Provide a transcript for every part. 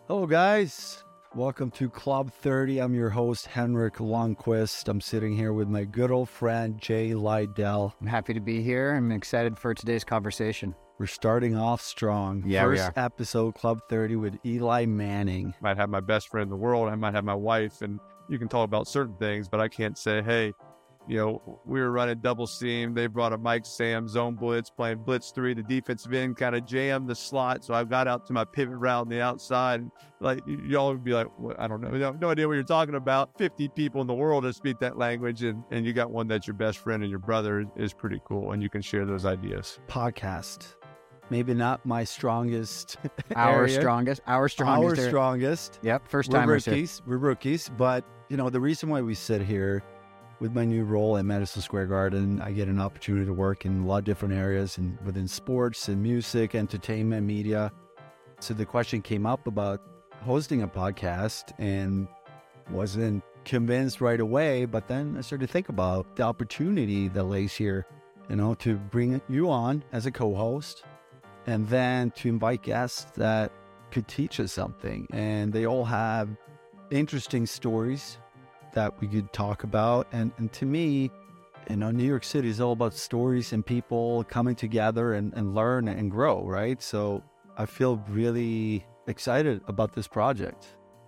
Hello, guys. Welcome to Club 30. I'm your host, Henrik Lundqvist. I'm sitting here with my good old friend, Jay Lydell. I'm happy to be here. I'm excited for today's conversation. We're starting off strong. Yeah, we First are. episode, Club 30 with Eli Manning. Might have my best friend in the world. I might have my wife, and you can talk about certain things, but I can't say, hey, we were running double seam. They brought a Mike Sam zone blitz, playing blitz 3. The defensive end kind of jammed the slot, so I got out to my pivot route on the outside. And y'all would be like, well, I don't know, no idea what you're talking about. 50 people in the world that speak that language, and you got one that's your best friend and your brother is pretty cool, and you can share those ideas. Podcast. Maybe not my strongest Our area. strongest. Our strongest. Yep, first We're timers here. rookies. We're rookies. But, the reason why we sit here with my new role at Madison Square Garden, I get an opportunity to work in a lot of different areas and within sports and music, entertainment, media. So the question came up about hosting a podcast and wasn't convinced right away. But then I started to think about the opportunity that lays here, to bring you on as a co-host and then to invite guests that could teach us something. And they all have interesting stories that we could talk about. And to me, New York City is all about stories and people coming together and learn and grow, right? So I feel really excited about this project.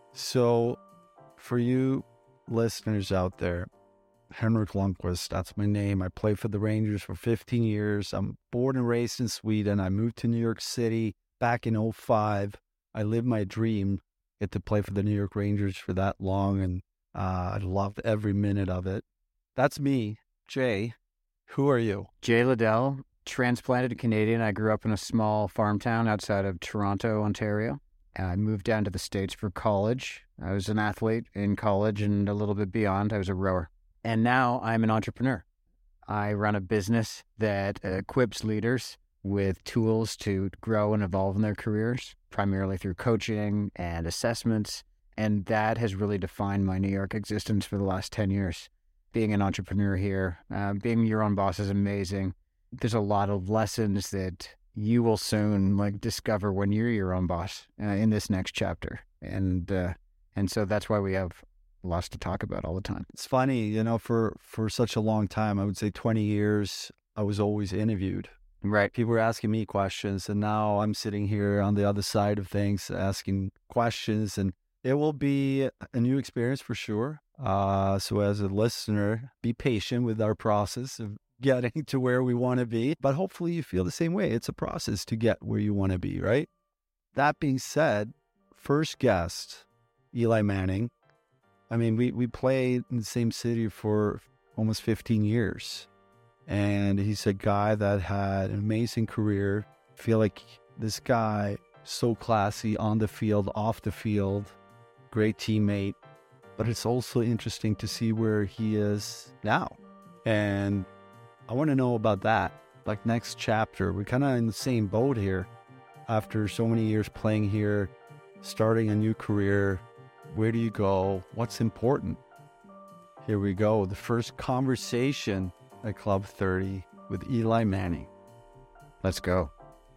So for you listeners out there, Henrik Lundqvist, that's my name. I played for the Rangers for 15 years. I'm born and raised in Sweden. I moved to New York City back in 2005. I lived my dream, get to play for the New York Rangers for that long, and I loved every minute of it. That's me. Jay, who are you? Jay Liddell, transplanted Canadian. I grew up in a small farm town outside of Toronto, Ontario. I moved down to the States for college. I was an athlete in college and a little bit beyond. I was a rower. And now I'm an entrepreneur. I run a business that equips leaders with tools to grow and evolve in their careers, primarily through coaching and assessments. And that has really defined my New York existence for the last 10 years. Being an entrepreneur here, being your own boss is amazing. There's a lot of lessons that you will soon discover when you're your own boss in this next chapter. And so that's why we have lots to talk about all the time. It's funny, for such a long time, I would say 20 years, I was always interviewed. Right. People were asking me questions, and now I'm sitting here on the other side of things asking questions, and it will be a new experience for sure. So as a listener, be patient with our process of getting to where we want to be. But hopefully you feel the same way. It's a process to get where you want to be, right? That being said, first guest, Eli Manning. I mean, we played in the same city for almost 15 years. And he's a guy that had an amazing career. I feel like this guy, so classy on the field, off the field. Great teammate, but it's also interesting to see where he is now. And I want to know about that. Next chapter, we're kind of in the same boat here. After so many years playing here, starting a new career, where do you go? What's important? Here we go. The first conversation at Club 30 with Eli Manning. Let's go.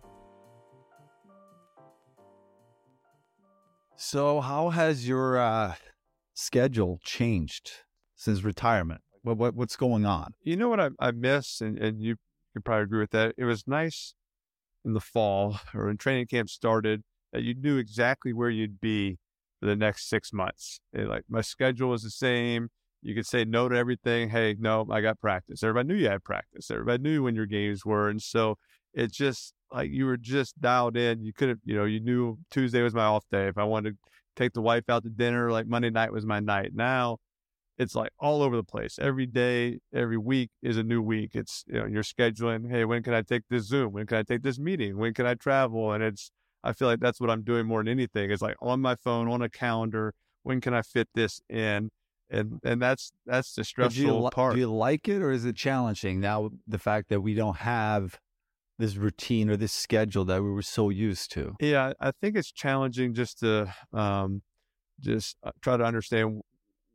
So how has your schedule changed since retirement? What's going on? You know what I miss, and you could probably agree with that. It was nice in the fall or when training camp started that you knew exactly where you'd be for the next 6 months. My schedule was the same. You could say no to everything. Hey, no, I got practice. Everybody knew you had practice. Everybody knew when your games were. And so it's just you were just dialed in. You could have, you knew Tuesday was my off day. If I wanted to take the wife out to dinner, Monday night was my night. Now it's all over the place. Every day, every week is a new week. It's, you're scheduling, hey, when can I take this Zoom? When can I take this meeting? When can I travel? And I feel like that's what I'm doing more than anything. It's on my phone, on a calendar, when can I fit this in? And that's the stressful part. Do you like it, or is it challenging now, the fact that we don't have this routine or this schedule that we were so used to? Yeah, I think it's challenging just to try to understand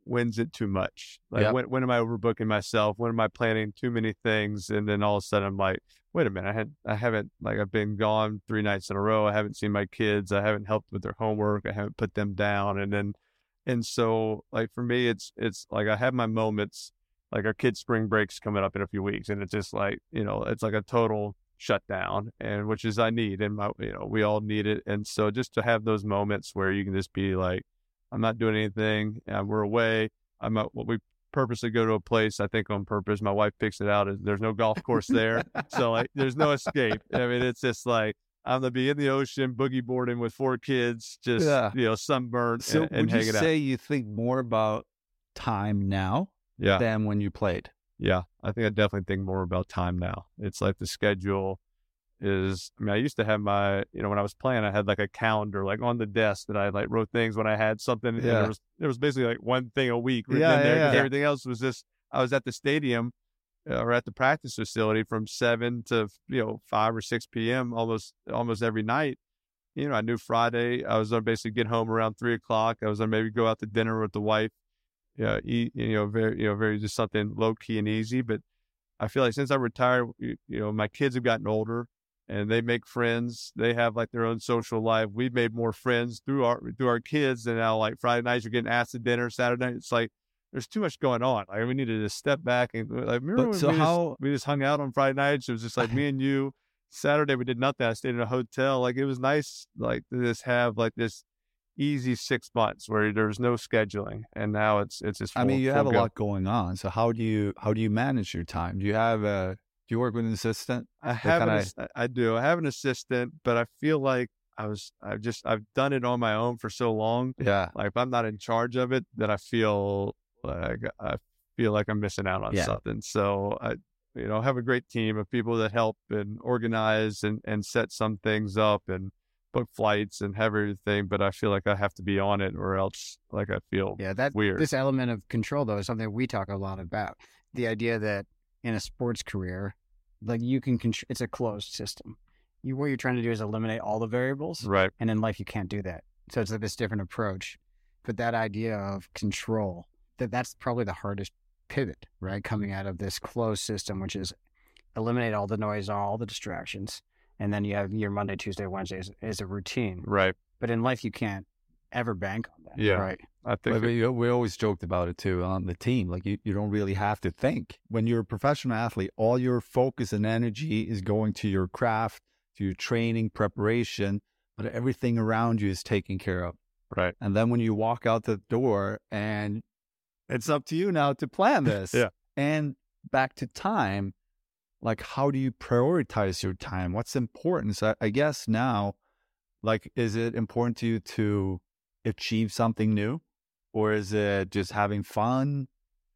when's it too much? Like when am I overbooking myself? When am I planning too many things? And then all of a sudden I'm like, wait a minute, I haven't, like, I've been gone 3 nights in a row. I haven't seen my kids. I haven't helped with their homework. I haven't put them down. And so, like, for me, it's like I have my moments. Like, our kids' spring break's coming up in a few weeks, and it's just like, it's like a total shutdown, and which is I need, and we all need it. And so just to have those moments where you can just be like, I'm not doing anything, and we're away. We purposely go to a place, I think on purpose. My wife picks it out. There's no golf course there. So, like, there's no escape. I mean, it's just like, I'm going to be in the ocean, boogie boarding with 4 kids, just, sunburned So and would you hanging out. say you think more about time now than when you played? Yeah, I think I definitely think more about time now. It's like the schedule is, I mean, I used to have my, when I was playing, I had like a calendar like on the desk that I like wrote things when I had something. Yeah. And there was basically like one thing a week written in there, because everything else was just, I was at the stadium or at the practice facility from 7 to 5 or 6 p.m. almost every night. I knew Friday I was going to basically get home around 3 o'clock. I was going to maybe go out to dinner with the wife, eat, very just something low key and easy. But I feel like since I retired, my kids have gotten older and they make friends. They have like their own social life. We've made more friends through our kids, and now like Friday nights you're getting asked to dinner. Saturday night, it's like there's too much going on. Like, we need to just step back and like, remember when we just hung out on Friday nights? It was just like me and you. Saturday we did nothing. I stayed in a hotel. Like, it was nice, like, to just have like this easy 6 months where there's no scheduling, and now it's just. I mean, you have a lot going on. So how do you manage your time? Do you work with an assistant? I do. I have an assistant, but I feel like I've done it on my own for so long. Yeah. Like, if I'm not in charge of it, then I feel like I'm missing out on something. So I have a great team of people that help and organize and set some things up and book flights and have everything. But I feel like I have to be on it, or else, like, I feel weird. This element of control, though, is something we talk a lot about. The idea that in a sports career, like, you can it's a closed system. What you're trying to do is eliminate all the variables, right? And in life, you can't do that. So it's like this different approach. But that idea of control, that's probably the hardest pivot, right? Coming out of this closed system, which is eliminate all the noise, all the distractions, and then you have your Monday, Tuesday, Wednesday as a routine, right? But in life, you can't ever bank on that, right? I think we always joked about it too on the team. Like, you don't really have to think. When you're a professional athlete, all your focus and energy is going to your craft, to your training, preparation, but everything around you is taken care of. Right. And then when you walk out the door, and it's up to you now to plan this. And back to time, like, how do you prioritize your time? What's important? So I guess now, like, is it important to you to achieve something new, or is it just having fun?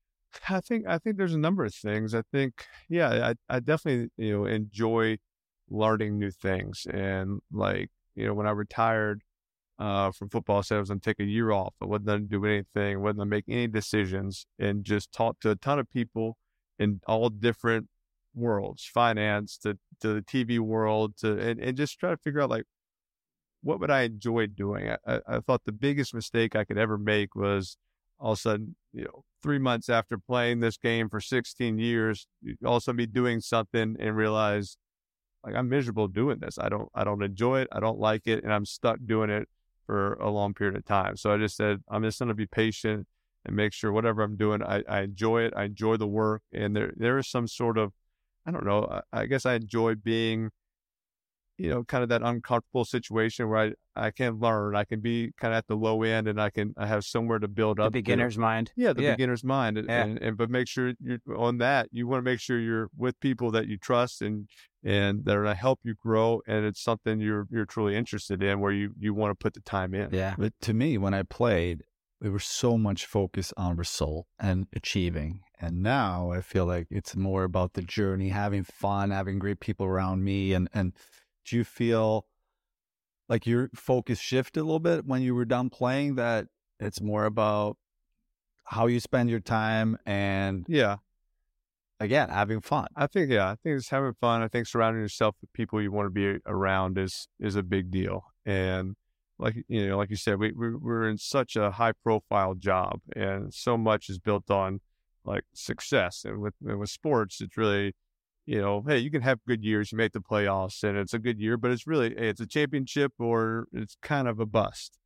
I think there's a number of things. I think, I definitely, enjoy learning new things. And, like, when I retired from football, I said I was going to take a year off. I wasn't going to do anything. I wasn't going to make any decisions, and just talk to a ton of people in all different worlds, finance to the TV world, and just try to figure out, like, what would I enjoy doing? I thought the biggest mistake I could ever make was all of a sudden, 3 months after playing this game for 16 years, all of a sudden be doing something and realize, like, I'm miserable doing this. I don't enjoy it. I don't like it. And I'm stuck doing it for a long period of time. So I just said, I'm just going to be patient and make sure whatever I'm doing, I enjoy it. I enjoy the work. And there is some sort of, I don't know, I guess I enjoy being, kind of that uncomfortable situation where I can learn. I can be kind of at the low end, and I have somewhere to build up. The beginner's mind. Yeah, the beginner's mind. But make sure you're on that. You want to make sure you're with people that you trust and that are going to help you grow. And it's something you're truly interested in, where you want to put the time in. Yeah. But to me, when I played, we were so much focused on result and achieving. And now I feel like it's more about the journey, having fun, having great people around me. And do you feel like your focus shifted a little bit when you were done playing, that it's more about how you spend your time and, again, having fun? I think it's having fun. I think surrounding yourself with people you want to be around is a big deal. And like you said, we're in such a high profile job, and so much is built on like success. And with sports, it's really, hey, you can have good years, you make the playoffs, and it's a good year, but it's really, hey, it's a championship or it's kind of a bust.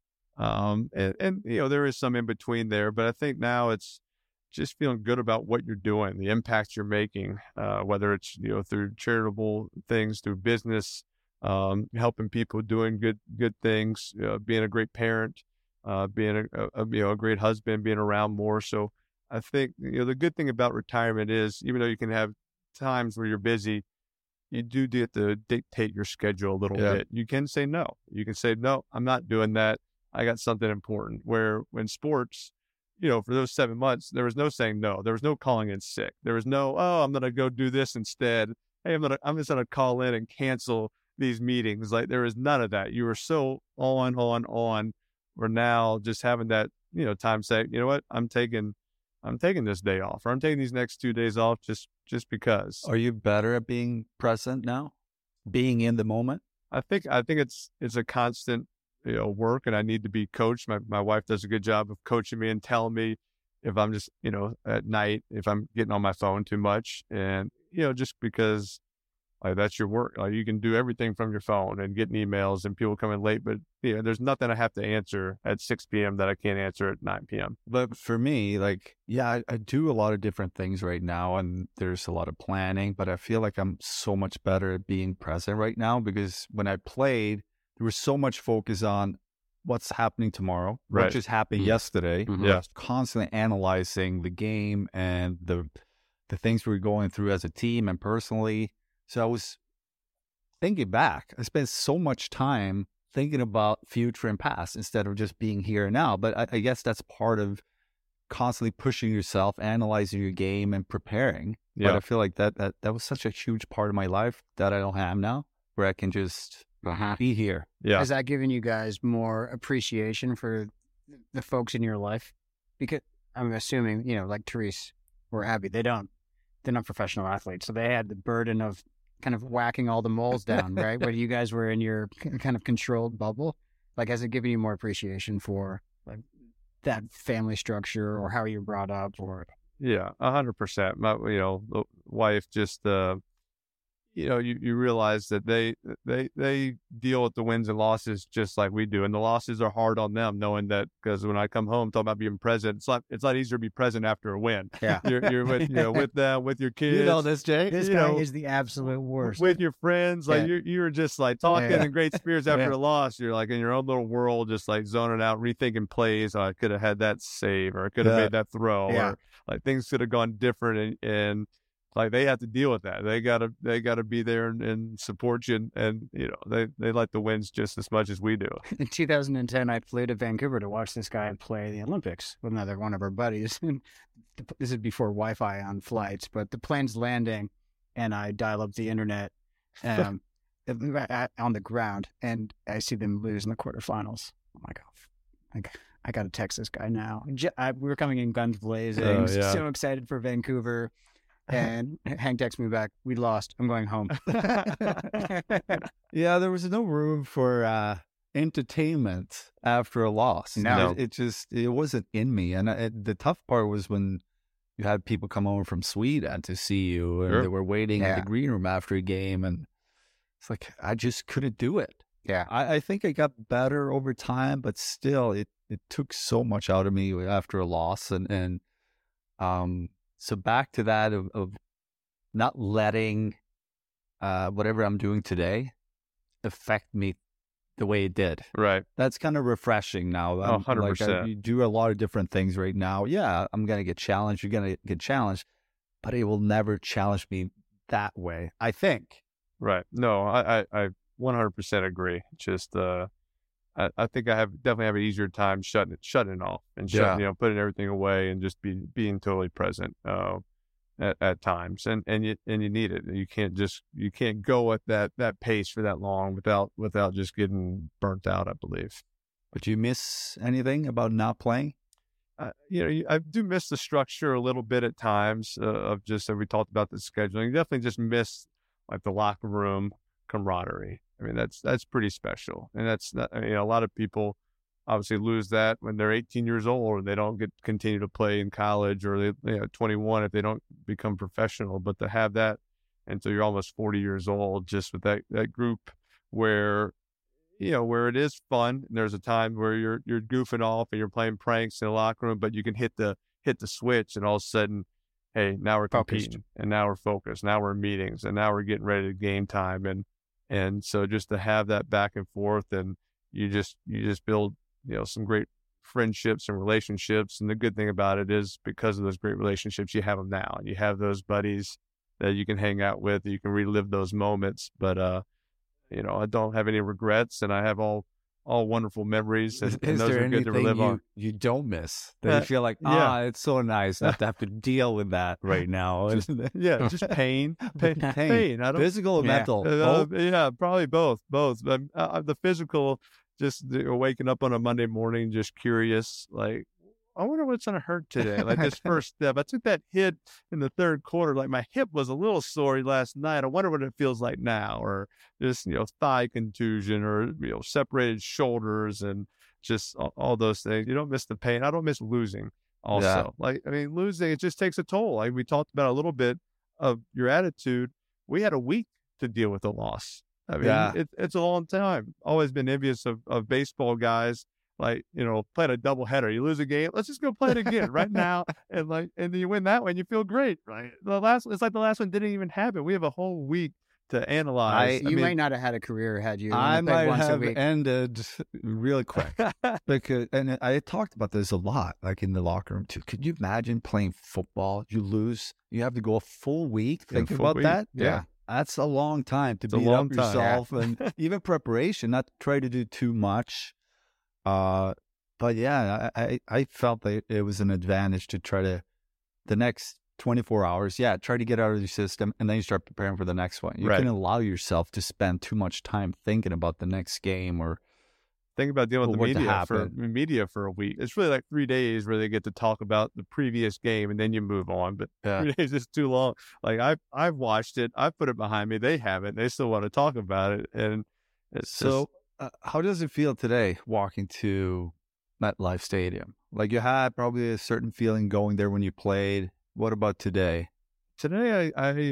And there is some in between there, but I think now it's just feeling good about what you're doing, the impact you're making, whether it's, through charitable things, through business, helping people, doing good things, being a great parent, being a great husband, being around more. So I think, the good thing about retirement is, even though you can have times where you're busy, you do get to dictate your schedule a little bit. You can say no. You can say, no, I'm not doing that. I got something important. Where when sports, for those 7 months, there was no saying no. There was no calling in sick. There was no, oh, I'm going to go do this instead. Hey, I'm just going to call in and cancel these meetings. Like, there is none of that. You were so on. We're now just having that, time say, you know what, I'm taking this day off, or I'm taking these next 2 days off just because. Are you better at being present now? Being in the moment? I think it's a constant, work, and I need to be coached. My wife does a good job of coaching me and telling me if I'm just, at night, if I'm getting on my phone too much, and, just because like that's your work. Like, you can do everything from your phone and getting emails and people coming late, but there's nothing I have to answer at 6 p.m. that I can't answer at 9 p.m. But for me, like, I do a lot of different things right now, and there's a lot of planning, but I feel like I'm so much better at being present right now, because when I played, there was so much focus on what's happening tomorrow, what just happened yesterday. Yeah. Constantly analyzing the game and the things we were going through as a team and personally. So I was thinking back. I spent so much time thinking about future and past instead of just being here and now. But I guess that's part of constantly pushing yourself, analyzing your game, and preparing. Yeah. But I feel like that was such a huge part of my life that I don't have now, where I can just be here. Yeah. Has that given you guys more appreciation for the folks in your life? Because I'm assuming, like Therese or Abby, they're not professional athletes. So they had the burden of kind of whacking all the moles down, right? Where you guys were in your kind of controlled bubble. Like, has it given you more appreciation for like that family structure or how you're brought up? Or 100%. The wife just, you realize that they deal with the wins and losses just like we do, and the losses are hard on them, knowing that, because when I come home talking about being present, it's not easier to be present after a win. Yeah, you're with with them, with your kids. You know this, Jay. This guy is the absolute worst. With your friends, like you're just like talking in great spirits after a loss. You're like in your own little world, just like zoning out, rethinking plays. Oh, I could have had that save, or I could have made that throw, or like things could have gone different, and like they have to deal with that. They gotta be there and support you, and they like the wins just as much as we do. In 2010, I flew to Vancouver to watch this guy play the Olympics with another one of our buddies. This is before Wi-Fi on flights, but the plane's landing, and I dial up the internet on the ground, and I see them lose in the quarterfinals. I'm like, oh, I got to text this guy now. We were coming in guns blazing, so excited for Vancouver. And Hank texts me back, we lost, I'm going home. Yeah, there was no room for entertainment after a loss. No. It wasn't in me. And the tough part was when you had people come over from Sweden to see you, and they were waiting in the green room after a game, and it's like, I just couldn't do it. Yeah. I think I got better over time, but still, it took so much out of me after a loss. So back to that of not letting whatever I'm doing today affect me the way it did. Right. That's kind of refreshing now. 100%. You do a lot of different things right now. Yeah, I'm going to get challenged. You're going to get challenged, but it will never challenge me that way, I think. Right. No, I 100% agree. Just, I think I definitely have an easier time shutting it off and putting everything away and just being totally present at times, and you need it. You can't go at that pace for that long without just getting burnt out, I believe. But do you miss anything about not playing? I do miss the structure a little bit at times of just, we talked about the scheduling. You definitely just miss like the locker room camaraderie. I mean, that's pretty special. And that's not, I mean, a lot of people obviously lose that when they're 18 years old and they don't continue to play in college, or they 21 if they don't become professional. But to have that until you're almost 40 years old, just with that group where, where it is fun. And there's a time where you're goofing off and you're playing pranks in the locker room, but you can hit the switch, and all of a sudden, hey, now we're competing, and now we're focused, now we're in meetings, and now we're getting ready to game time. And so just to have that back and forth, and you just build, some great friendships and relationships. And the good thing about it is, because of those great relationships, you have them now, and you have those buddies that you can hang out with, you can relive those moments. But, I don't have any regrets, and I have all wonderful memories, and Is those there are good to anything relive on. you don't miss that you feel like, it's so nice not to have to deal with that right now? Just pain. I don't, Physical and mental. Probably both. The physical, just waking up on a Monday morning, just curious, like, I wonder what's going to hurt today. Like this first step, I took that hit in the third quarter. Like my hip was a little sore last night. I wonder what it feels like now, or just, thigh contusion, or, separated shoulders, and just all those things. You don't miss the pain. I don't miss losing also. Yeah. Losing, it just takes a toll. Like we talked about a little bit of your attitude. We had a week to deal with the loss. It's a long time. Always been envious of baseball guys. Like, playing a doubleheader, you lose a game, let's just go play it again right now. And then you win that one, you feel great, right? It's like the last one didn't even happen. We have a whole week to analyze. You might not have had a career had you. I might have ended really quick. And I talked about this a lot, like in the locker room too. Could you imagine playing football? You lose, you have to go a full week. Think about that. Yeah. That's a long time to beat up yourself, and even preparation, not try to do too much. But yeah, I felt that it was an advantage to try to, the next 24 hours, try to get out of your system, and then you start preparing for the next one. You can allow yourself to spend too much time thinking about the next game, or think about dealing with the media for a week. It's really like 3 days where they get to talk about the previous game, and then you move on. But 3 days is too long. Like I've watched it, I've put it behind me. They haven't. They still want to talk about it, and it's so. How does it feel today walking to MetLife Stadium? Like you had probably a certain feeling going there when you played. What about today? Today,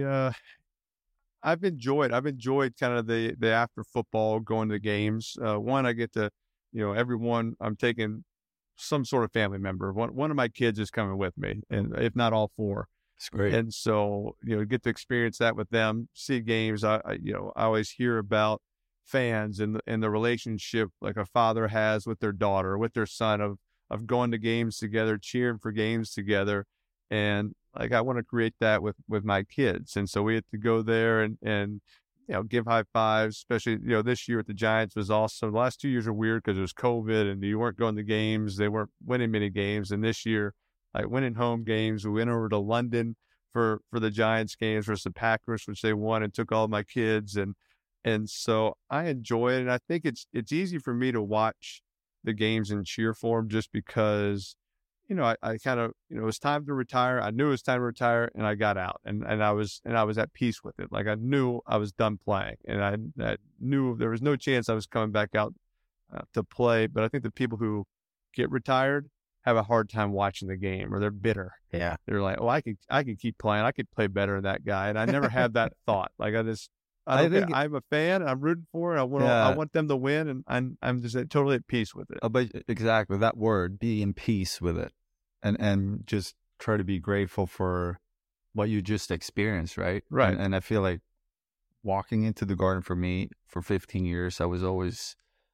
I've enjoyed kind of the after football, going to the games. One, I get to, everyone, I'm taking some sort of family member. One of my kids is coming with me, and if not all four. It's great. And so, get to experience that with them, see games. I always hear about fans and the relationship like a father has with their daughter, with their son, of going to games together, cheering for games together. And like, I want to create that with my kids. And so we had to go there and give high fives, especially, this year at the Giants was awesome. The last 2 years are weird because it was COVID and you weren't going to games. They weren't winning many games. And this year, like winning home games, we went over to London for the Giants games versus the Packers, which they won, and took all of my kids. And so I enjoy it. And I think it's easy for me to watch the games and cheer for them, just because, I kind of, it was time to retire. I knew it was time to retire, and I got out, and I was at peace with it. Like I knew I was done playing, and I knew there was no chance I was coming back out to play. But I think the people who get retired have a hard time watching the game, or they're bitter. Yeah. They're like, I could keep playing. I could play better than that guy. And I never had that thought. Like I think I'm a fan. I'm rooting for it. I want them to win, and I'm just totally at peace with it. But exactly that word, be in peace with it, and just try to be grateful for what you just experienced, right? Right. And I feel like walking into the Garden for me for 15 years, I was always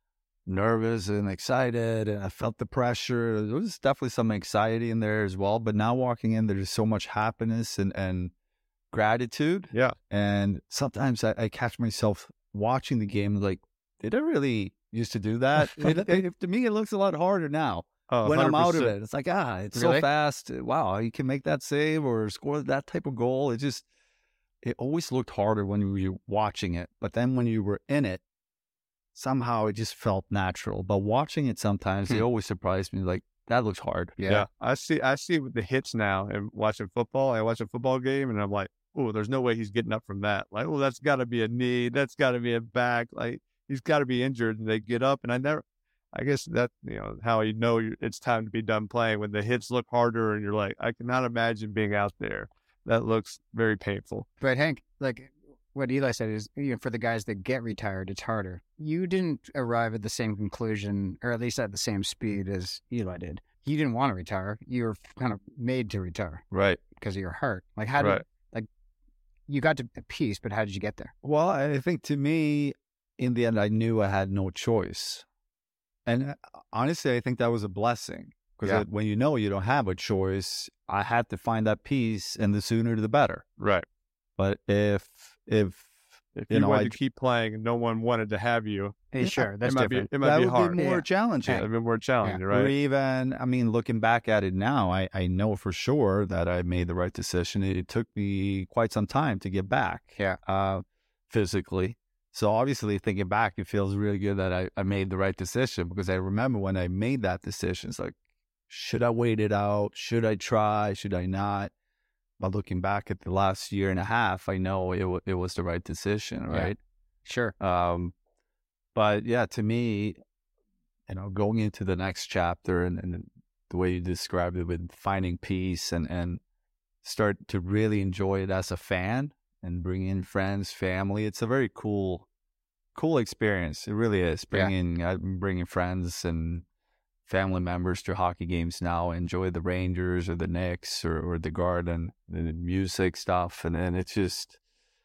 nervous and excited, and I felt the pressure. There was definitely some anxiety in there as well. But now walking in, there's so much happiness and gratitude. Yeah. And sometimes I catch myself watching the game like, did I really used to do that? To me, it looks a lot harder now. When 100%. I'm out of it, it's like, it's really? So fast. Wow, you can make that save or score that type of goal. It always looked harder when you were watching it. But then when you were in it, somehow it just felt natural. But watching it sometimes, it always surprised me. Like, that looks hard. Yeah. I see with the hits now and watching football. I watch a football game and I'm like, oh, there's no way he's getting up from that. Like, that's got to be a knee. That's got to be a back. Like, he's got to be injured. And they get up, and I guess that, how it's time to be done playing when the hits look harder and you're like, I cannot imagine being out there. That looks very painful. But Hank, like what Eli said is, for the guys that get retired, it's harder. You didn't arrive at the same conclusion, or at least at the same speed as Eli did. You didn't want to retire. You were kind of made to retire. Right. Because of your heart. Like, how did, you got to peace, but how did you get there? Well, I think to me, in the end, I knew I had no choice. And honestly, I think that was a blessing. Because when you don't have a choice, I had to find that peace, and the sooner the better. Right. But if you wanted to keep playing and no one wanted to have you, sure, that's different. It might be hard. Be more challenging. It would be more challenging, right? Or even, looking back at it now, I know for sure that I made the right decision. It took me quite some time to get back, physically. So obviously, thinking back, it feels really good that I made the right decision, because I remember when I made that decision, it's like, should I wait it out? Should I try? Should I not? But looking back at the last year and a half, I know it was the right decision, right? Sure. But yeah, to me, going into the next chapter and the way you described it with finding peace and start to really enjoy it as a fan and bring in friends, family, it's a very cool experience. It really is. I'm bringing friends and family members to hockey games now, enjoy the Rangers or the Knicks or the Garden, the music stuff. And it's just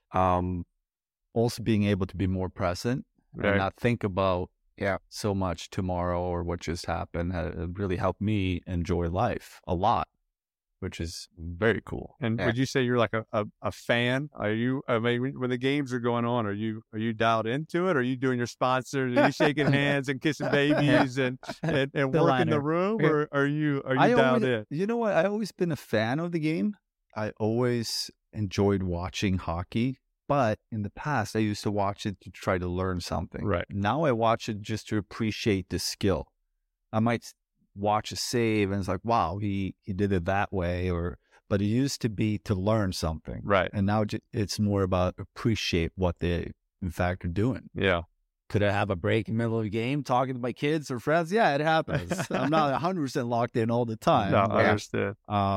also being able to be more present and not think about so much tomorrow or what just happened. It really helped me enjoy life a lot, which is very cool. And would you say you're like a fan? Are you, when the games are going on, are you dialed into it? Are you doing your sponsors? Are you shaking hands and kissing babies and working the room? Or are you dialed in? You know what? I've always been a fan of the game. I always enjoyed watching hockey. But in the past, I used to watch it to try to learn something. Right. Now I watch it just to appreciate the skill. I might watch a save and it's like, wow, he did it that way, but it used to be to learn something, right? And now it's more about appreciate what they in fact are doing. Could I have a break in the middle of the game talking to my kids or friends? Yeah, it happens. I'm not 100% locked in all the time. No, I understand.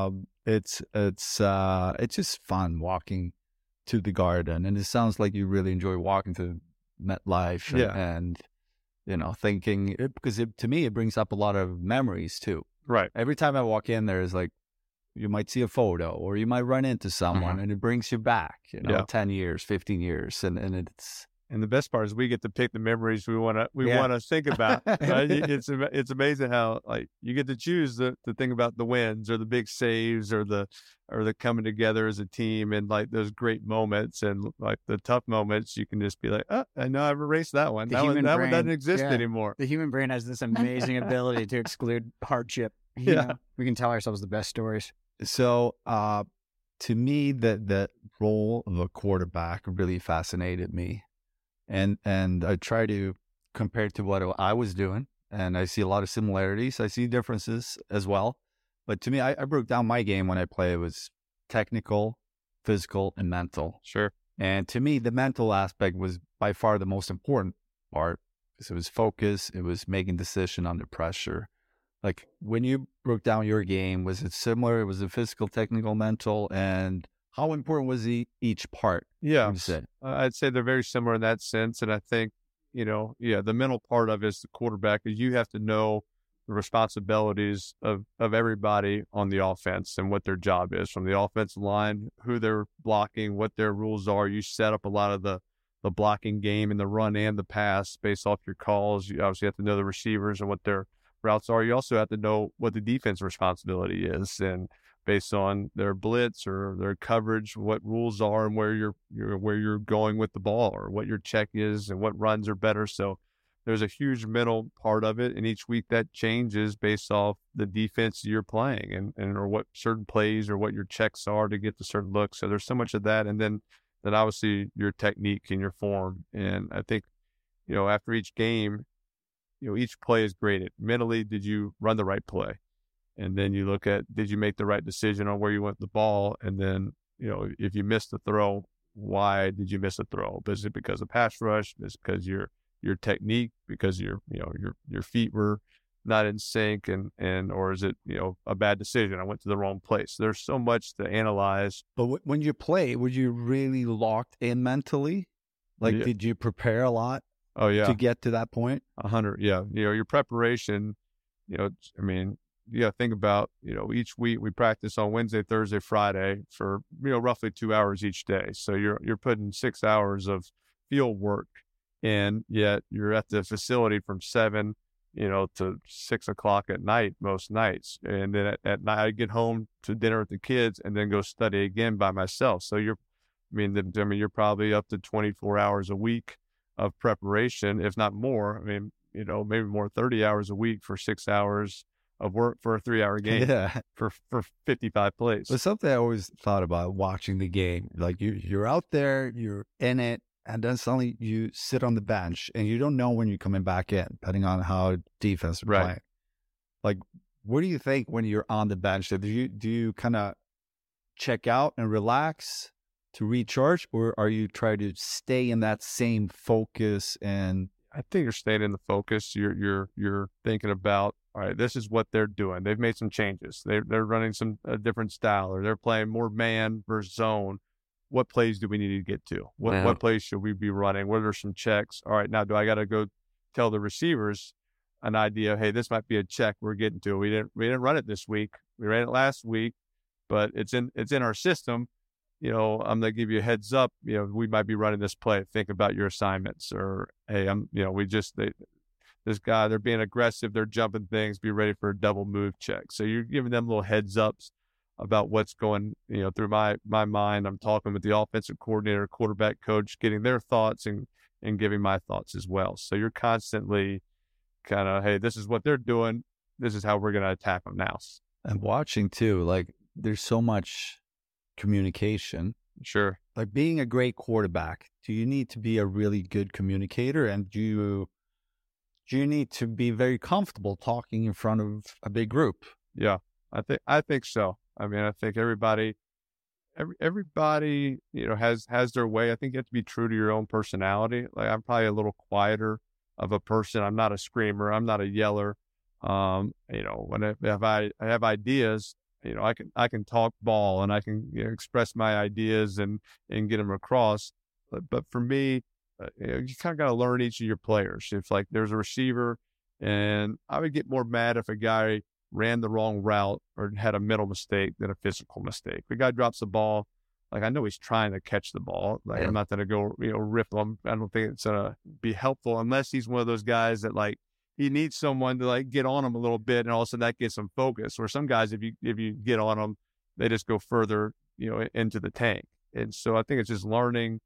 It's just fun walking to the Garden, and it sounds like you really enjoy walking to MetLife and thinking, because to me, it brings up a lot of memories too. Right. Every time I walk in, there's like, you might see a photo or you might run into someone and it brings you back, 10 years, 15 years. And the best part is we get to pick the memories we want to think about. Right? It's amazing how you get to choose to think about the wins or the big saves or the coming together as a team and those great moments, and the tough moments you can just be like, oh, I know I've erased that one. That one doesn't exist anymore. The human brain has this amazing ability to exclude hardship. We can tell ourselves the best stories. So to me, the role of a quarterback really fascinated me. And I try to compare it to what I was doing, and I see a lot of similarities. I see differences as well. But to me, I broke down my game when I play. It was technical, physical, and mental. Sure. And to me, the mental aspect was by far the most important part, because it was focus. It was making decision under pressure. Like when you broke down your game, was it similar? It was a physical, technical, mental, and how important was each part? Yeah, I'd say they're very similar in that sense. And I think, the mental part of it is the quarterback, is you have to know the responsibilities of everybody on the offense and what their job is, from the offensive line, who they're blocking, what their rules are. You set up a lot of the blocking game in the run and the pass based off your calls. You obviously have to know the receivers and what their routes are. You also have to know what the defense responsibility is, and based on their blitz or their coverage, what rules are and where you're going with the ball, or what your check is and what runs are better. So there's a huge mental part of it, and each week that changes based off the defense you're playing and or what certain plays or what your checks are to get the certain looks. So there's so much of that, and then obviously your technique and your form. And I think after each game, each play is graded. Mentally, did you run the right play? And then you look at, did you make the right decision on where you went the ball? And then, if you missed the throw, why did you miss the throw? Is it because of pass rush? Is it because you're your technique because your feet were not in sync, and or is it a bad decision? I went to the wrong place. There's so much to analyze. But when you play, were you really locked in mentally? Like, did you prepare a lot? Oh yeah, to get to that point. 100. Yeah, your preparation. I mean, you got to think about each week we practice on Wednesday, Thursday, Friday for roughly 2 hours each day. So you're putting 6 hours of field work, and yet you're at the facility from 7 to 6 o'clock at night, most nights. And then at night I get home to dinner with the kids and then go study again by myself. So you're probably up to 24 hours a week of preparation, if not more. I mean, maybe more, 30 hours a week for 6 hours of work for a 3-hour game for 55 plays. But something I always thought about watching the game, like you're out there, you're in it, and then suddenly you sit on the bench and you don't know when you're coming back in, depending on how defense are playing. Like, what do you think when you're on the bench? Do you kind of check out and relax to recharge, or are you trying to stay in that same focus? And I think you're staying in the focus. You're thinking about, all right, this is what they're doing. They've made some changes. They're running a different style, or they're playing more man versus zone. What plays do we need to get to? What plays should we be running? What are some checks? All right, now do I got to go tell the receivers an idea? Hey, this might be a check we're getting to. We didn't run it this week. We ran it last week, but it's in our system. I'm going to give you a heads up. We might be running this play. Think about your assignments. Or, hey, this guy, they're being aggressive. They're jumping things. Be ready for a double move check. So you're giving them little heads ups about what's going, through my mind. I'm talking with the offensive coordinator, quarterback coach, getting their thoughts and giving my thoughts as well. So you're constantly kind of, hey, this is what they're doing. This is how we're going to attack them now. And watching too, like there's so much communication. Sure. Like being a great quarterback, do you need to be a really good communicator? And do you need to be very comfortable talking in front of a big group? Yeah, I think so. I mean, I think everybody, has their way. I think you have to be true to your own personality. Like I'm probably a little quieter of a person. I'm not a screamer. I'm not a yeller. If I have ideas, I can talk ball and I can express my ideas and get them across. But for me, you kind of got to learn each of your players. If like there's a receiver, and I would get more mad if a guy ran the wrong route or had a mental mistake than a physical mistake. If a guy drops the ball, like I know he's trying to catch the ball. Like I'm not going to go, rip him. I don't think it's going to be helpful unless he's one of those guys that like he needs someone to like get on him a little bit, and all of a sudden that gets him focused. Or some guys, if you get on them, they just go further, into the tank. And so I think it's just learning.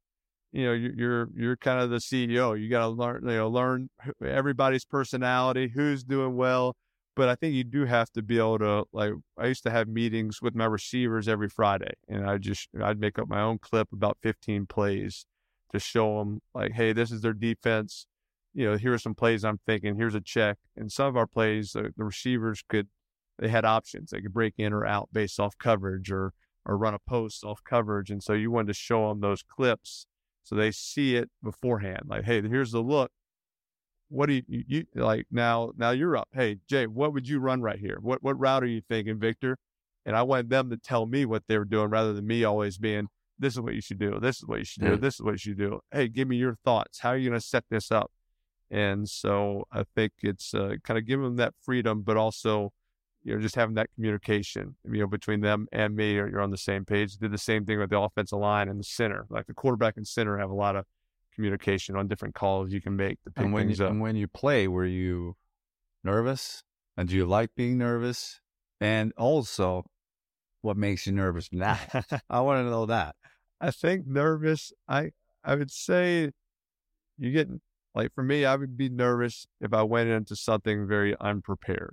You're kind of the CEO. You got to learn everybody's personality, who's doing well. But I think you do have to be able to, like, I used to have meetings with my receivers every Friday, and I'd make up my own clip about 15 plays to show them, like, hey, this is their defense. Here are some plays I'm thinking. Here's a check. And some of our plays, the receivers they had options. They could break in or out based off coverage or run a post off coverage. And so you wanted to show them those clips so they see it beforehand. Like, hey, here's the look. What do you like now you're up. Hey, Jay, what would you run right here? What route are you thinking, Victor? And I wanted them to tell me what they were doing rather than me always being, this is what you should do. This is what you should do. This is what you should do. Hey, give me your thoughts. How are you going to set this up? And so I think it's kind of giving them that freedom, but also, just having that communication, between them and me, or you're on the same page. Did the same thing with the offensive line and the center. Like the quarterback and center have a lot of communication on different calls you can make to pick things up. And when you play, were you nervous? And do you like being nervous? And also, what makes you nervous now? I want to know that. I think nervous, I would say you get, like for me, I would be nervous if I went into something very unprepared.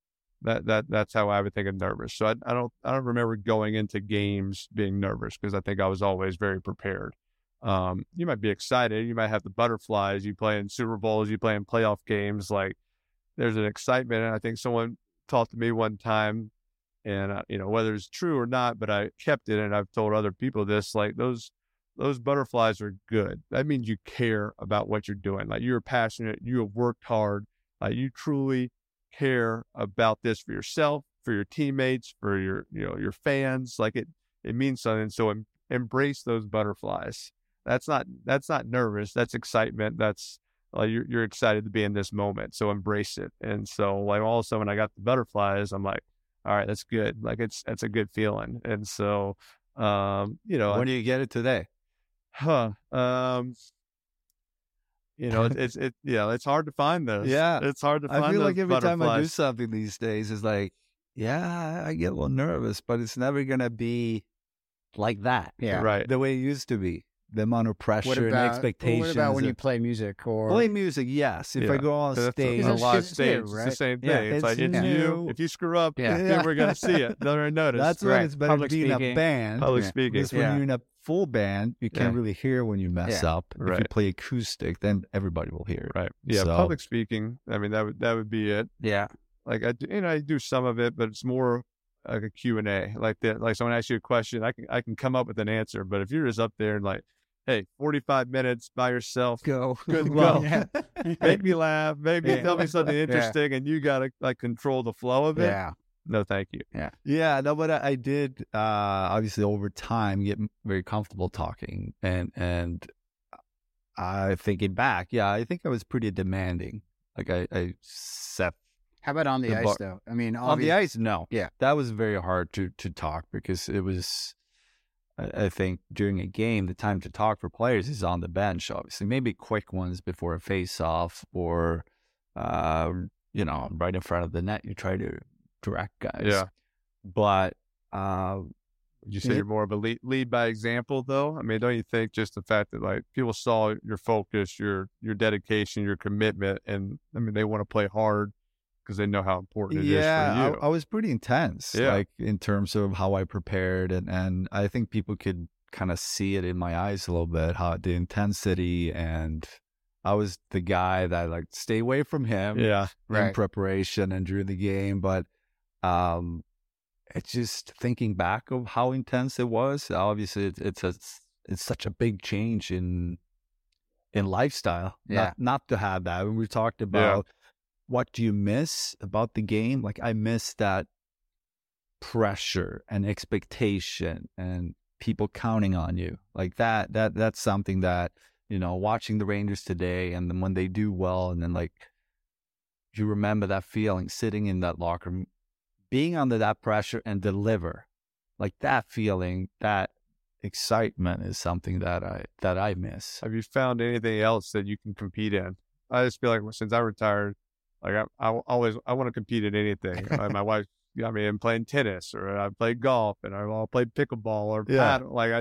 That's how I would think of nervous. So I don't remember going into games being nervous, because I think I was always very prepared. You might be excited. You might have the butterflies. You play in Super Bowls. You play in playoff games. Like there's an excitement. And I think someone talked to me one time, and whether it's true or not, but I kept it. And I've told other people this, like those those butterflies are good. That means you care about what you're doing. Like you're passionate, you have worked hard, like you truly care about this for yourself, for your teammates, for your, your fans. Like it means something. So embrace those butterflies. That's not nervous. That's excitement. That's like you're excited to be in this moment. So embrace it. And so like all of a sudden when I got the butterflies, I'm like, all right, that's good. Like it's a good feeling. And so, when do you get it today? It's hard to find those. Yeah. It's hard to find those. I feel like every butterflies. time I do something these days, it's like, yeah, I get a little nervous, but it's never going to be like that. Yeah. Right. The way it used to be. The amount of pressure and expectations. What about when you play music or play music? Yes. If I go on stage, a lot of stage, it's right? the same thing. Yeah, it's like it's new. you. If you screw up, we're gonna see it. They're gonna notice. That's when it's better Public to be in speaking. a band. Public speaking. Because when you're in a full band, you can't really hear when you mess up. Right. If you play acoustic, then everybody will hear it. Right. Yeah. So, public speaking. I mean, that would be it. Yeah. Like I do some of it, but it's more like a Q&A. Like someone asks you a question, I can come up with an answer. But if you're just up there and like, hey, 45 minutes by yourself, go. Good go. Make me laugh. Maybe tell me something interesting, and you gotta like control the flow of it. Yeah. No, thank you. Yeah. No, but I did obviously over time get very comfortable talking, and I thinking back, I think I was pretty demanding. Like I set. How about on the ice though? I mean, on the ice, no. Yeah, that was very hard to talk because it was. I think during a game, the time to talk for players is on the bench, obviously. Maybe quick ones before a face-off or, right in front of the net, you try to direct guys. Yeah. But... would you say you're more of a lead by example, though? I mean, don't you think just the fact that, like, people saw your focus, your dedication, your commitment, and, I mean, they want to play hard because they know how important it is for you. I was pretty intense, like in terms of how I prepared, and I think people could kind of see it in my eyes a little bit, how the intensity, and I was the guy that like stay away from him, in preparation and during the game. But it's just thinking back of how intense it was. Obviously, it's such a big change in lifestyle, not to have that. When we talked about. What do you miss about the game? Like I miss that pressure and expectation and people counting on you. Like that's something that, watching the Rangers today and then when they do well and then like you remember that feeling sitting in that locker room, being under that pressure and deliver. Like that feeling, that excitement is something that I miss. Have you found anything else that you can compete in? I just feel like since I retired, like I want to compete in anything. My wife got me in playing tennis, or I played golf, and I played pickleball or paddle. Like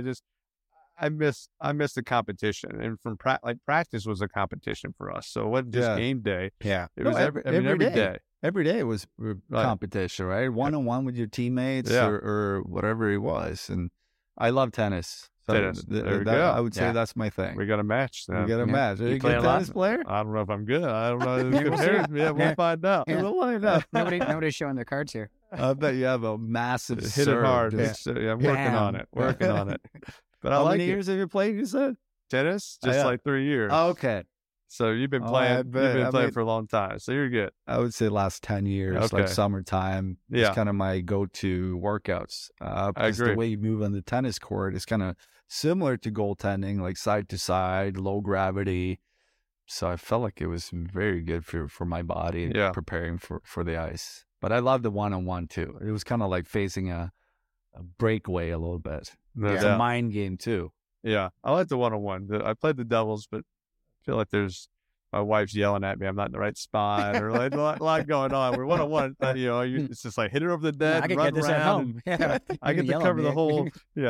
I miss the competition, and from practice was a competition for us. So it wasn't just game day. Yeah, it was every day. Every day was competition, right? One-on-one with your teammates or whatever it was. And I love tennis. So tennis. There we go. I would say that's my thing. We got a match then. We got a match. Are you a good tennis player? I don't know if I'm good. I don't know who compares me. We'll find out. We'll find out. Nobody's showing their cards here. I bet you have a massive hit serve. It hard. I'm working on it. But how many years have you played, you said? Tennis? Just like 3 years. Oh, okay. So you've been playing. You've been playing for a long time, so you're good. I would say last 10 years, like summertime. It's kind of my go-to workouts. I agree. The way you move on the tennis court is kind of similar to goaltending, like side to side, low gravity. So I felt like it was very good for my body preparing for the ice. But I love the one-on-one too. It was kind of like facing a breakaway a little bit. It's a mind game too. Yeah, I like the one-on-one. I played the doubles, but I feel like my wife's yelling at me. I'm not in the right spot, or like a lot going on. We're one-on-one. It's just like hit her over the net. I can run get this around at home. I get to cover the whole.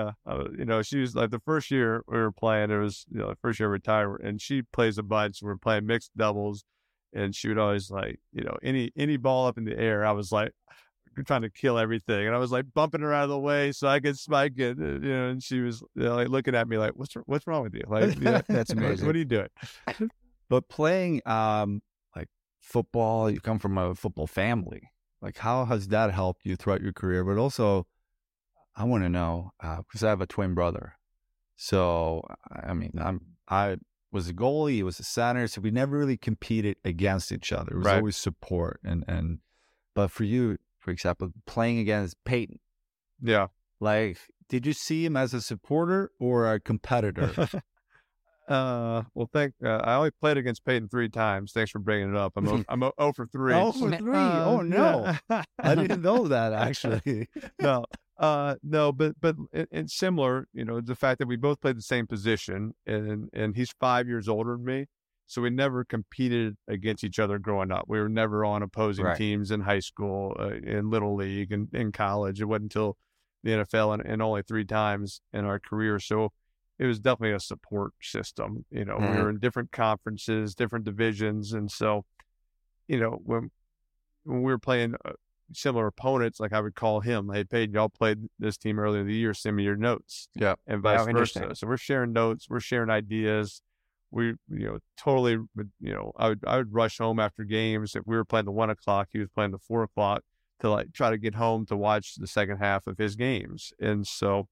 She was like the first year we were playing. It was the first year I retired, and she plays a bunch. We're playing mixed doubles, and she would always like any ball up in the air. I was like trying to kill everything, and I was like bumping her out of the way so I could spike it. And she was like looking at me like, "What's wrong with you?" Like, that's amazing. What are you doing? But playing like football, you come from a football family. Like, how has that helped you throughout your career? But also, I want to know because I have a twin brother. So, I mean, I was a goalie, he was a center, so we never really competed against each other. It was always support. But for you, for example, playing against Peyton. Yeah. Like, did you see him as a supporter or a competitor? I only played against Peyton 3 times. Thanks for bringing it up. I'm 0 for 3. 0 for 3. Oh no. Yeah. I didn't know that actually. No, but it's similar, the fact that we both played the same position and he's 5 years older than me. So we never competed against each other growing up. We were never on opposing teams in high school, in Little League, and in college. It wasn't until the NFL and only 3 times in our career. So it was definitely a support system. We were in different conferences, different divisions. And so, when we were playing similar opponents, like I would call him, hey, Peyton, y'all played this team earlier in the year, send me your notes. Yeah. And vice versa. So we're sharing notes, we're sharing ideas. We, totally, I would rush home after games. If we were playing the 1 o'clock, he was playing the 4 o'clock to like try to get home to watch the second half of his games. And so,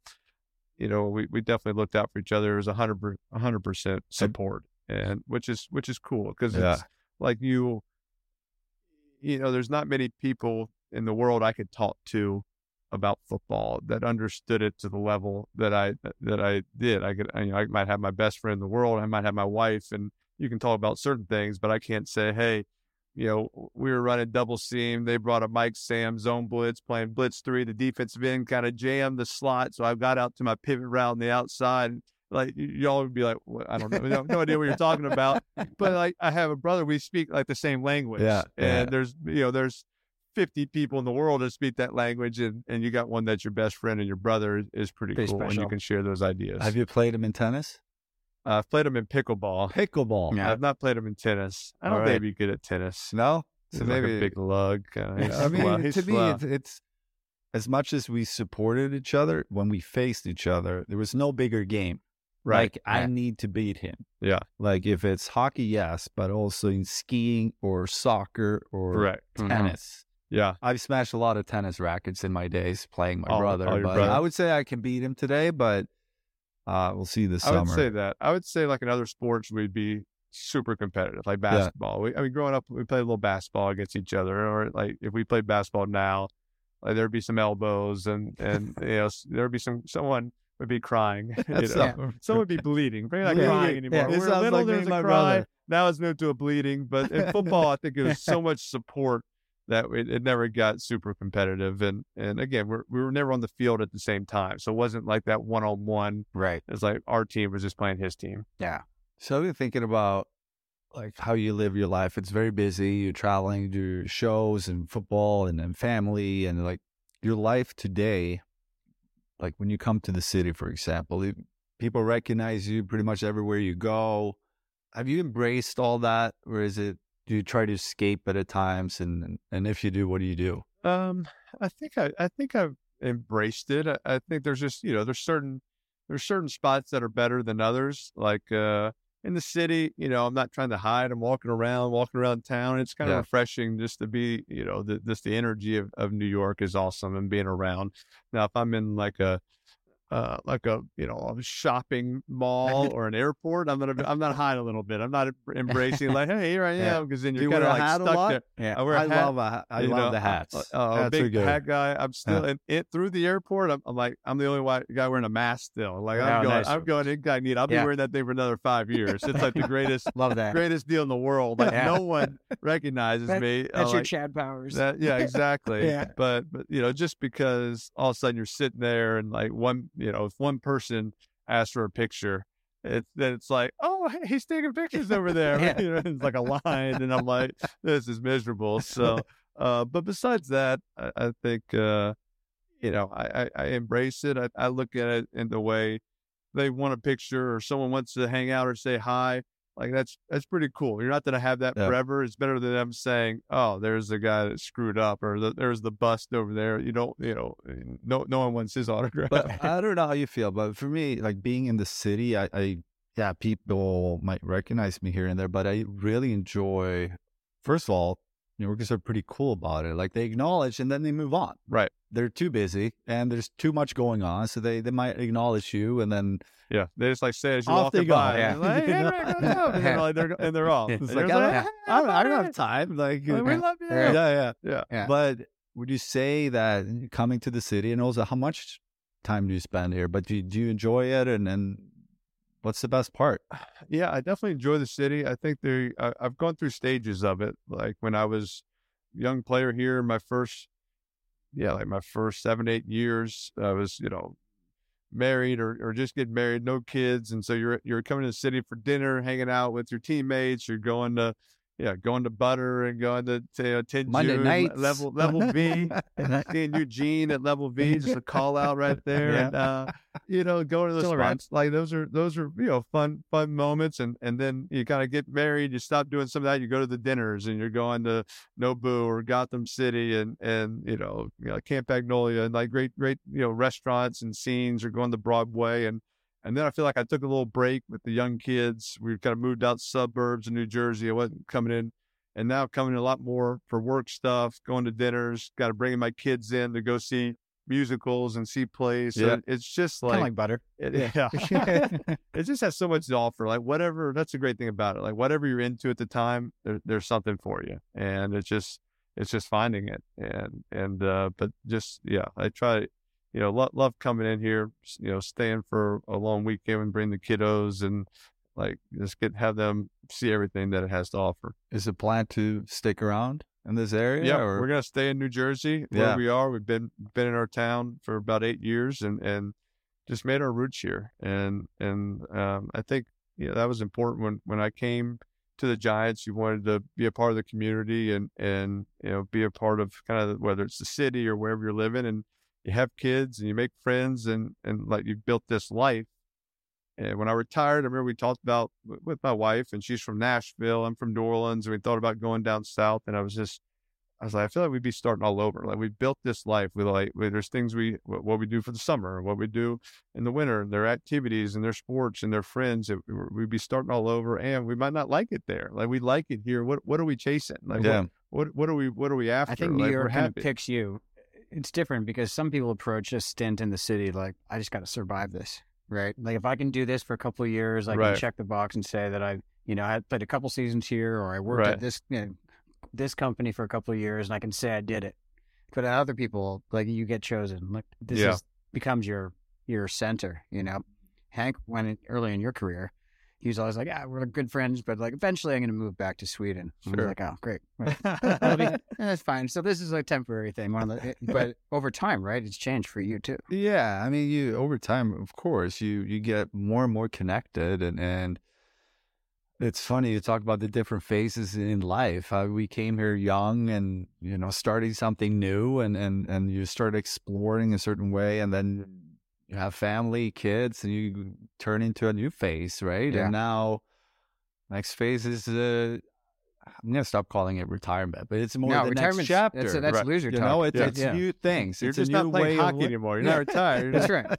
we definitely looked out for each other. It was 100% support, and which is cool because it's like there's not many people in the world I could talk to about football that understood it to the level that I did. I might have my best friend in the world, I might have my wife, and you can talk about certain things, but I can't say, hey, we were running double seam. They brought a Mike Sam zone blitz, playing blitz 3. The defensive end kind of jammed the slot, so I got out to my pivot route on the outside. Like y'all would be like, I don't know, no idea what you're talking about. But like, I have a brother, we speak like the same language. Yeah. And there's 50 people in the world that speak that language, and you got one that's your best friend and your brother is pretty cool, special. And you can share those ideas. Have you played him in tennis? I've played him in pickleball. Pickleball. Yeah. I've not played him in tennis. I don't think he'd be good at tennis. No? So maybe like a big lug. I mean, to me, it's as much as we supported each other, when we faced each other, there was no bigger game. Right. Like, I need to beat him. Yeah. Like, if it's hockey, yes, but also in skiing or soccer or tennis. Yeah. I've smashed a lot of tennis rackets in my days playing my brother. But I would say I can beat him today, but we'll see this summer. I would say that. I would say like in other sports, we'd be super competitive, like basketball. I mean, growing up, we played a little basketball against each other, or like if we played basketball now, like there'd be some elbows and there'd be someone would be crying. Someone would be bleeding. We're not crying anymore. We were little, there's a cry. Brother. Now it's moved to a bleeding. But in football, I think it was so much support that it never got super competitive. And again, we were never on the field at the same time. So it wasn't like that one-on-one. Right. It's like our team was just playing his team. Yeah. So you're thinking about like how you live your life. It's very busy. You're traveling to shows and football and family and like your life today. Like when you come to the city, for example, people recognize you pretty much everywhere you go. Have you embraced all that, or do you try to escape at times? And if you do, what do you do? I think I've embraced it. I think there's just there's certain spots that are better than others. Like in the city, I'm not trying to hide. I'm walking around town. It's kind of refreshing just to be, the energy of New York is awesome and being around. Now, if I'm in like a shopping mall or an airport, I'm not hiding a little bit. I'm not embracing like, hey, here I am, because then you're kind of like stuck there. Yeah, I love the hats. A big hat guy. I'm still through the airport. I'm the only guy wearing a mask still. Like I'm going incognito. I'll be wearing that thing for another 5 years. It's like the greatest, greatest deal in the world. Like no one recognizes me. That's your Chad Powers. Exactly. Yeah. But just because all of a sudden you're sitting there and like if one person asks for a picture, then it's like, oh, hey, he's taking pictures over there. It's like a line, and I'm like, this is miserable. So, but besides that, I think, I embrace it. I look at it in the way they want a picture or someone wants to hang out or say hi. Like that's pretty cool. You're not going to have that forever. It's better than them saying, "Oh, there's the guy that screwed up," or "There's the bust over there." No one wants his autograph. But I don't know how you feel, but for me, like being in the city, people might recognize me here and there, but I really enjoy. First of all, New Yorkers are pretty cool about it. Like they acknowledge and then they move on. Right. They're too busy and there's too much going on. So they might acknowledge you and then they just like say as you off walk they go. by. Yeah. Like, hey, Rick, what's up? And they're off. It's And like, you're I don't have time. Like, we love you. Yeah. But would you say that coming to the city and also how much time do you spend here? But do you enjoy it? And what's the best part? Yeah, I definitely enjoy the city. I think I've gone through stages of it. Like when I was a young player here, my first 7-8 years, I was, married or just getting married, no kids. And so you're coming to the city for dinner, hanging out with your teammates. You're going to Butter and going to Tenju, Monday nights. level V, seeing Eugene at level V, just a call out right there. Yeah. And going to the Still spots like those are fun moments. And then you kind of get married, you stop doing some of that, you go to the dinners and you're going to Nobu or Gotham City and Camp Magnolia and like great restaurants and scenes, or going to Broadway and then I feel like I took a little break with the young kids. We kind of moved out suburbs of New Jersey. I wasn't coming in, and now coming in a lot more for work stuff, going to dinners, got to bring my kids in to go see musicals and see plays. So it's just kind of like Butter. It just has so much to offer. Like whatever, that's the great thing about it. Like whatever you're into at the time, there's something for you. And it's just finding it. But I try love coming in here, staying for a long weekend and bring the kiddos and like just have them see everything that it has to offer. Is the plan to stick around in this area? Yeah, we're going to stay in New Jersey where we are. We've been in our town for about 8 years and just made our roots here. And I think, that was important when I came to the Giants. You wanted to be a part of the community and be a part of kind of whether it's the city or wherever you're living, and you have kids and you make friends and like you've built this life. And when I retired, I remember we talked about with my wife, and she's from Nashville, I'm from New Orleans, and we thought about going down south. And I was like, I feel like we'd be starting all over. Like we built this life with there's things what we do for the summer, what we do in the winter, their activities and their sports and their friends. We'd be starting all over, and we might not like it there. Like we like it here. What are we chasing? Like what are we after? I think New York kind of picks you. It's different because some people approach a stint in the city like, I just got to survive this, right? Like if I can do this for a couple of years, I can check the box and say that I had played a couple seasons here, or I worked at this company for a couple of years, and I can say I did it. But other people, like you get chosen, like this becomes your center. Hank, early in your career, he was always like, we're good friends, but like eventually I'm going to move back to Sweden. Sure. I was like, oh, great. Right. That's fine. So this is a temporary thing. But over time, right, it's changed for you too. Yeah. I mean, over time, of course, you get more and more connected. And it's funny, you talk about the different phases in life. How we came here young and, starting something new and you start exploring a certain way, and then you have family, kids, and you turn into a new phase, right? Yeah. And now, next phase is, I'm going to stop calling it retirement, but it's more the next chapter. That's loser talk. It's new things. You're it's just a new not playing way hockey anymore. You're not retired. That's right.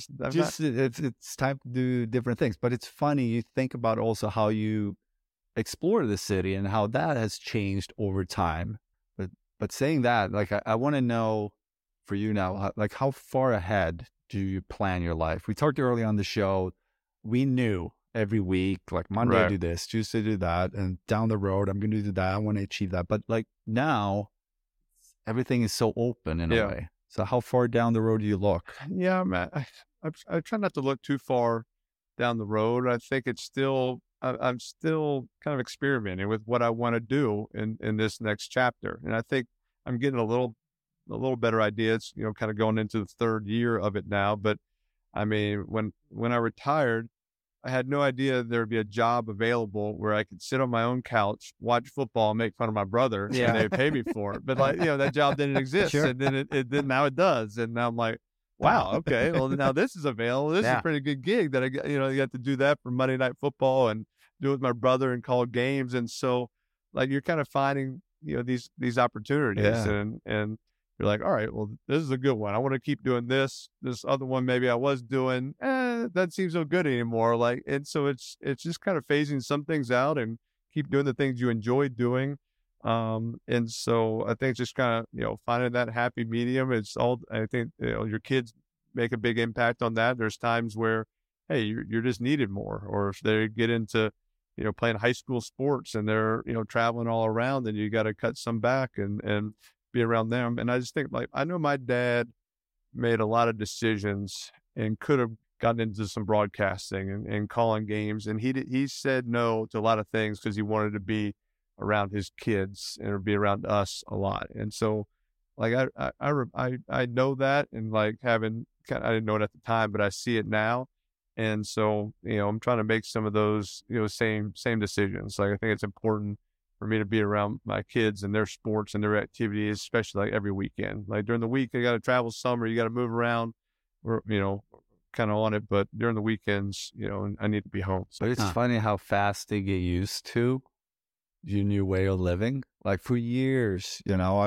It's time to do different things. But it's funny, you think about also how you explore the city and how that has changed over time. But saying that, like, I want to know for you now, like how far ahead do you plan your life? We talked early on the show. We knew every week, like Monday I do this, Tuesday do that, and down the road I'm going to do that. I want to achieve that. But like now, everything is so open in a way. So how far down the road do you look? Yeah, man. I try not to look too far down the road. I think I'm still kind of experimenting with what I want to do in this next chapter, and I think I'm getting a little better idea. It's kind of going into the third year of it now. But I mean, when I retired, I had no idea there'd be a job available where I could sit on my own couch, watch football, and make fun of my brother, and they'd pay me for it. But that job didn't exist, and then now it does. And now I'm like, wow, okay, well now this is available. This is a pretty good gig that I got to do that for Monday Night Football and do it with my brother and call games. And so, like, you're kind of finding these opportunities, and you're like, all right, well, this is a good one. I want to keep doing this. This other one, maybe I was doing, that seems so good anymore. Like, and so it's just kind of phasing some things out and keep doing the things you enjoy doing. And so I think just kind of, finding that happy medium. I think, your kids make a big impact on that. There's times where, hey, you're just needed more, or if they get into, playing high school sports and they're, traveling all around, then you got to cut some back and be around them. And I just think, like, I know my dad made a lot of decisions and could have gotten into some broadcasting and calling games. And he said no to a lot of things because he wanted to be around his kids and be around us a lot. And so, like, I know that, and like I didn't know it at the time, but I see it now. And so, I'm trying to make some of those, same decisions. Like, I think it's important for me to be around my kids and their sports and their activities, especially like every weekend. Like during the week, you got to travel somewhere, you got to move around, or, kind of on it. But during the weekends, I need to be home. So it's funny how fast they get used to your new way of living. Like for years,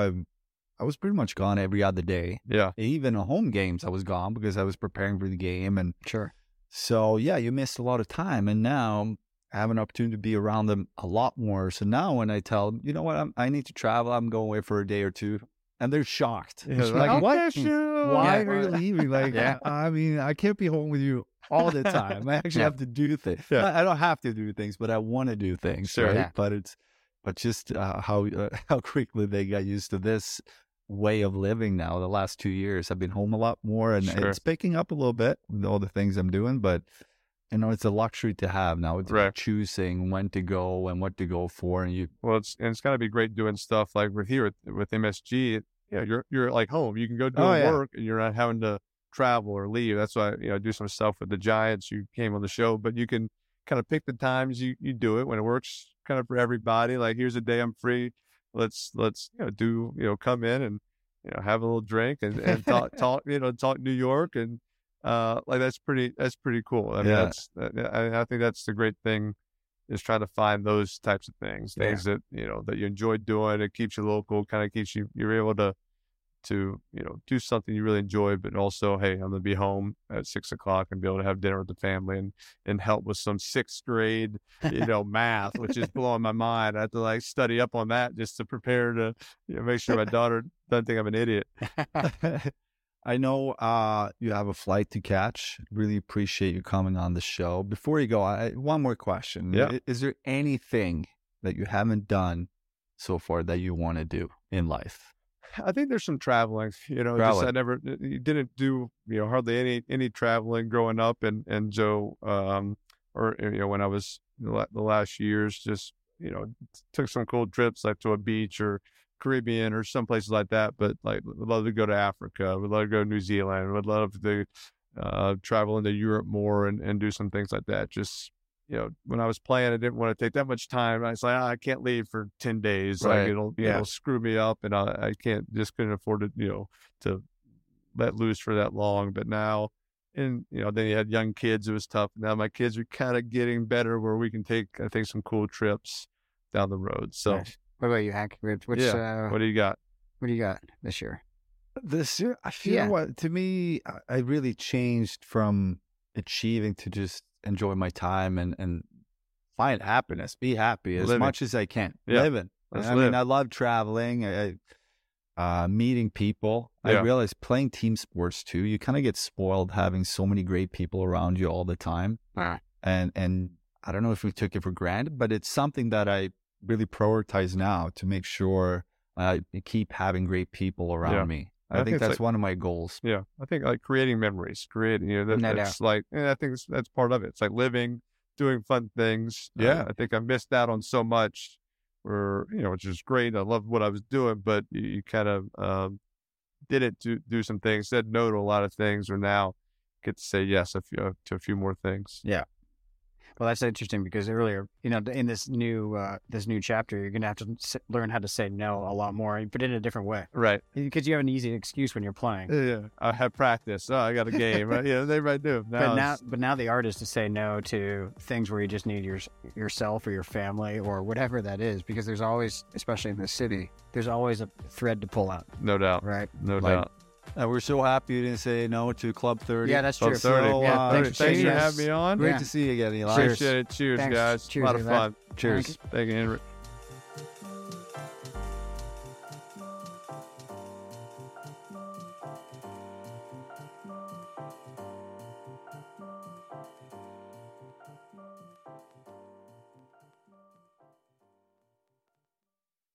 I was pretty much gone every other day. Yeah. Even at home games, I was gone because I was preparing for the game. And sure. So, yeah, you missed a lot of time. And now I have an opportunity to be around them a lot more. So now when I tell them, you know what, I need to travel, I'm going away for a day or two. And they're shocked. Yeah, like, what? Why are you leaving? Like, I mean, I can't be home with you all the time. I actually have to do things. Yeah. I don't have to do things, but I want to do things. Sure. Right? Yeah. But just how quickly they got used to this way of living now. The last 2 years, I've been home a lot more, and it's picking up a little bit with all the things I'm doing. But it's a luxury to have now. It's choosing when to go and what to go for, it's got to be great doing stuff like with MSG. You're like home. You can go do work, and you're not having to travel or leave. That's why I do some stuff with the Giants. You came on the show, but you can kind of pick the times you do it when it works kind of for everybody. Like, here's a day I'm free. Let's come in and have a little drink and talk New York, and like that's pretty cool. I mean, I think that's the great thing, is trying to find those types of things that that you enjoy doing. It keeps you local, kind of keeps you're able to do something you really enjoy, but also, hey, I'm gonna be home at 6:00 and be able to have dinner with the family and help with some 6th grade, math, which is blowing my mind. I have to like study up on that just to prepare to make sure my daughter doesn't think I'm an idiot. I know you have a flight to catch. Really appreciate you coming on the show. Before you go, one more question. Yeah. Is there anything that you haven't done so far that you want to do in life? I think there's some traveling, just I never didn't do, hardly any traveling growing up. And Joe, when I was the last years, just, took some cool trips like to a beach or Caribbean or some places like that. But like, would love to go to Africa. Would love to go to New Zealand. Would love to travel into Europe more and do some things like that. Just, when I was playing, I didn't want to take that much time. I was like, I can't leave for 10 days. Right. Like it'll screw me up, and I couldn't afford to let loose for that long. But now, and then you had young kids. It was tough. Now my kids are kind of getting better, where we can take, I think, some cool trips down the road. So, what about you, Hank? What do you got? What do you got this year? This year, I feel to me, I really changed from achieving to just enjoy my time and find happiness, be happy as much as I can. Living. I mean, I love traveling, meeting people. I realized playing team sports too, you kind of get spoiled having so many great people around you all the time. And I don't know if we took it for granted, but it's something that I really prioritize now to make sure I keep having great people around me. I think that's one of my goals. Yeah. I think like creating memories, that's like, I think that's part of it. It's like living, doing fun things. I think I missed out on so much which is great. I loved what I was doing, but you kind of didn't do some things, said no to a lot of things, or now get to say yes to a few more things. Yeah. Well, that's interesting because earlier, in this new chapter, you're going to have to learn how to say no a lot more, but in a different way. Right. Because you have an easy excuse when you're playing. Yeah. I have practice. Oh, I got a game. They might do. But now the art is to say no to things where you just need yourself or your family or whatever that is, because there's always, especially in this city, there's always a thread to pull out. No doubt. Right. No doubt. We're so happy you didn't say no to Club 30. Yeah, that's Club true. 30. So, thanks for having me on. Great to see you again, Eli. Appreciate it. Cheers, Thanks. guys. Cheers, a lot of fun. Cheers. Thank you, Henry.